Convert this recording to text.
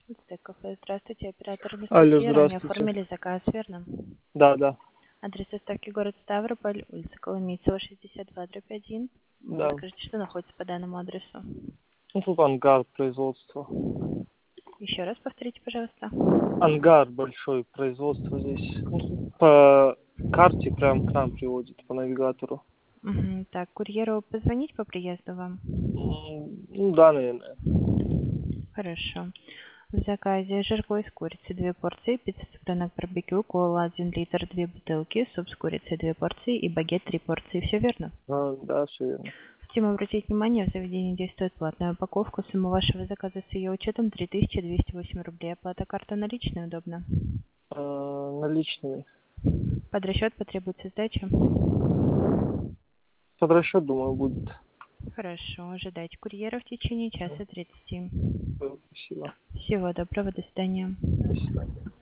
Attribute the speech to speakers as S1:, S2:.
S1: Кафе. Здравствуйте, оператор
S2: Алло,
S1: Анастасия. Ранее
S2: здравствуйте.
S1: оформили заказ, верно?
S2: Да, да,
S1: Адрес доставки город Ставрополь, улица Коломийцева, 62/1.
S2: да.
S1: Подскажите, что находится по данному адресу?
S2: Ну, тут ангар производства.
S1: Еще раз повторите, пожалуйста.
S2: Ангар большой, производство здесь. Ну, по карте прям к нам приводит, по навигатору.
S1: Мгм. Так, курьеру позвонить по приезду вам?
S2: Ну, да, наверное.
S1: Хорошо. В заказе жаркое с курицей 2 порции, пицца цыпленок барбекю, кола 1 литр 2 бутылки, суп с курицей 2 порции и багет 3 порции. Все верно?
S2: Да, все верно.
S1: Хотим обратить внимание, в заведении действует платная упаковка. Сумма вашего заказа с ее учетом 3208 рублей. Оплата карта наличная удобно.
S2: Наличными.
S1: Под расчет потребуется сдача.
S2: Под расчет, думаю, будет.
S1: Хорошо, ожидайте курьера в течение часа 30.
S2: Спасибо.
S1: Всего доброго, до свидания.
S2: До свидания.